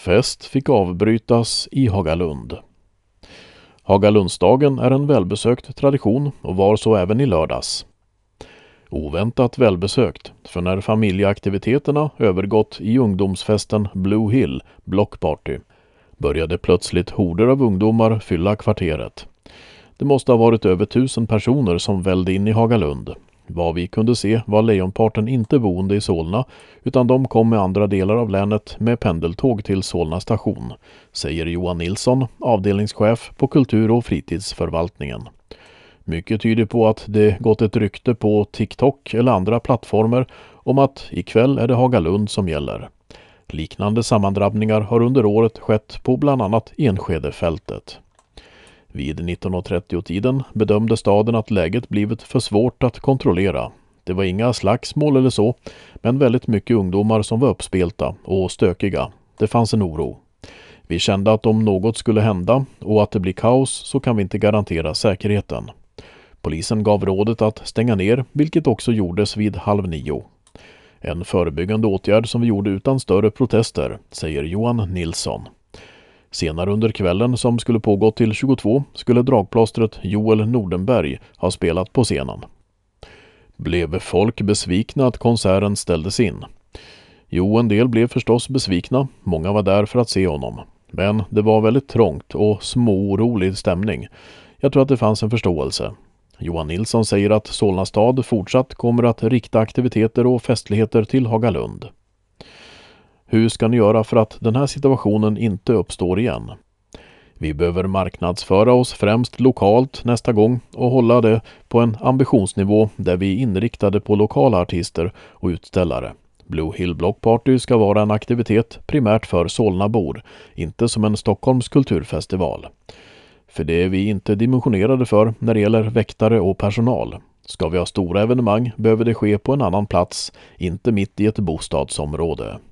Fest fick avbrytas i Hagalund. Hagalundsdagen är en välbesökt tradition och var så även i lördags. Oväntat välbesökt, för när familjeaktiviteterna övergått i ungdomsfesten Blue Hill Blockparty började plötsligt horder av ungdomar fylla kvarteret. Det måste ha varit över 1000 personer som vällde in i Hagalund. Vad vi kunde se var lejonparten inte boende i Solna, utan de kom med andra delar av länet med pendeltåg till Solna station, säger Johan Nilsson, avdelningschef på kultur- och fritidsförvaltningen. Mycket tyder på att det gått ett rykte på TikTok eller andra plattformar om att ikväll är det Hagalund som gäller. Liknande sammandrabbningar har under året skett på bland annat Enskedefältet. Vid 19:30-tiden bedömde staden att läget blivit för svårt att kontrollera. Det var inga slagsmål eller så, men väldigt mycket ungdomar som var uppspelta och stökiga. Det fanns en oro. Vi kände att om något skulle hända och att det blir kaos så kan vi inte garantera säkerheten. Polisen gav rådet att stänga ner, vilket också gjordes vid 8:30. En förebyggande åtgärd som vi gjorde utan större protester, säger Johan Nilsson. Senare under kvällen, som skulle pågå till 22, skulle dragplåstret Joel Nordenberg ha spelat på scenen. Blev folk besvikna att konserten ställdes in? Jo, en del blev förstås besvikna. Många var där för att se honom. Men det var väldigt trångt och småorolig stämning. Jag tror att det fanns en förståelse. Johan Nilsson säger att Solna stad fortsatt kommer att rikta aktiviteter och festligheter till Hagalund. Hur ska ni göra för att den här situationen inte uppstår igen? Vi behöver marknadsföra oss främst lokalt nästa gång och hålla det på en ambitionsnivå där vi är inriktade på lokala artister och utställare. Blue Hill Blockparty ska vara en aktivitet primärt för Solnabor, inte som en Stockholms kulturfestival. För det är vi inte dimensionerade för när det gäller väktare och personal. Ska vi ha stora evenemang behöver det ske på en annan plats, inte mitt i ett bostadsområde.